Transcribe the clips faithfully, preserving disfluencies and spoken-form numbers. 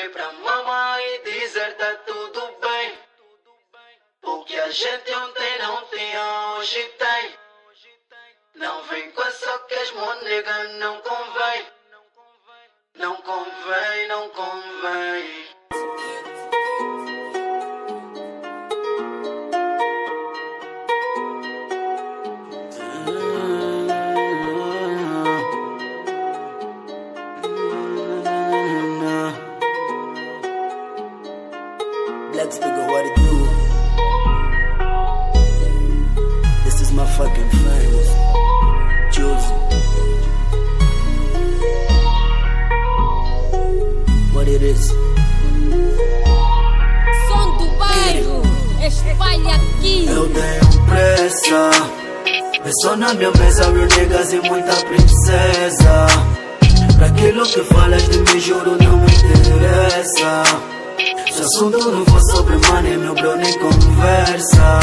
Sorri pra mamãe e dizer tá tudo bem. O que a gente ontem não tinha, hoje tem. Não vem com essa que as monega não convém. Não convém, não convém. Black Speaker, what it do? This is my fucking famous Juicy. What it is? Som do bairro, espalha aqui. Eu tenho pressa, é só na minha mesa, real niggas e muita princesa. Pra aquilo que falas de mim, juro, não me interessa. Se o assunto não for sobre money, meu bro, nem conversa.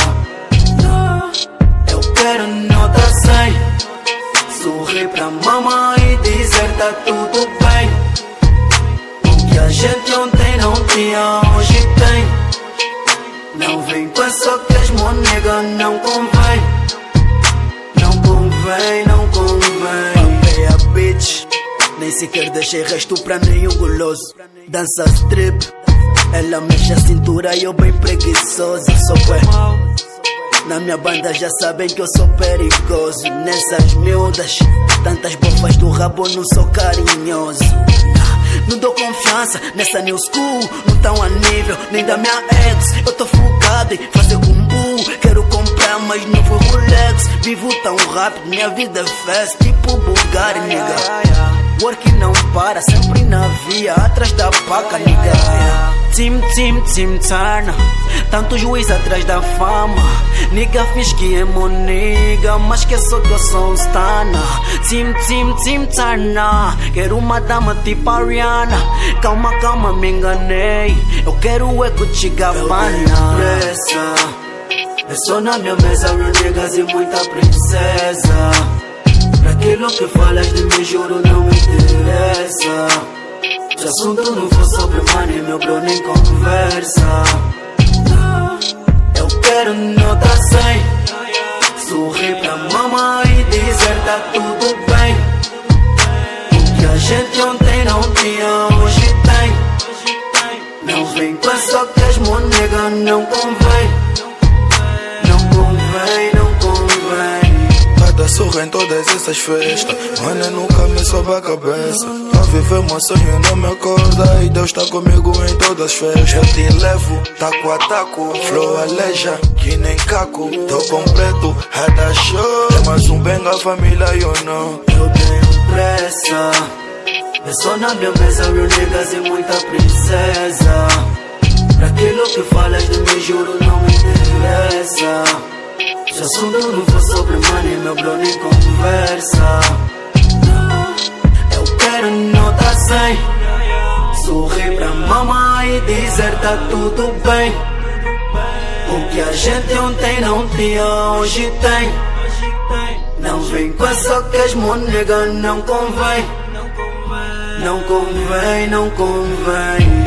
Eu quero nota cem. Sorrir pra mamãe e dizer tá tudo bem. O que a gente ontem não tinha, hoje tem. Não vem com essa que as monega não convém. Não convém, não convém. Papei a bitch, nem sequer deixei resto pra nenhum guloso. Dança strip, ela mexe a cintura e eu bem preguiçoso. Sou bué. Na minha banda já sabem que eu sou perigoso. Nessas miúdas, tantas bofas do rabo, não sou carinhoso. Não dou confiança nessa new school. Não tão a nível nem da minha ex. Eu tô focado em fazer combo. Quero comprar mas não vou Rolex. Vivo tão rápido, minha vida é fast, tipo Bulgari, nigga. Work não para, sempre na via, atrás da paca, nigga. Tim, tim, tim, tarna. Tanto juiz atrás da fama. Nigga fiz que é moniga, mas esqueço que eu sou um stana. Tim, tim, tim, tarna. Quero uma dama tipo a Rihanna. Calma, calma, me enganei. Eu quero o Gucci Gabbana. Pressa, é só na minha mesa, real niggas e muita princesa. Pra aquilo que falas de mim, juro, não me interessa. Se o assunto não for sobre money, meu bro, nem conversa. Eu quero nota cem. Sorrir pra mamãe e dizer tá tudo bem. O que a gente ontem não tinha, hoje tem. Não vem com essa que as monega não convém. Não convém, não convém. Cada surra em todas essas festas, mano, nunca me sobe a cabeça. Pra viver meu sonho não me acorda e Deus tá comigo em todas as festas. Eu te levo, taco a taco, flow aleja, que nem caco. Tô com preto, rada show. É mais um bem a família, eu não. Eu tenho pressa, é só na minha mesa, real niggas e muita princesa. Pra aquilo que falas de mim, juro, não me interessa. Se o assunto não for sobre money, meu bro, nem conversa. Eu quero nota cem. Sorrir pra mamãe e dizer tá tudo bem. O que a gente ontem não tinha, hoje tem. Não vem com essa que as monega não convém. Não convém, não convém.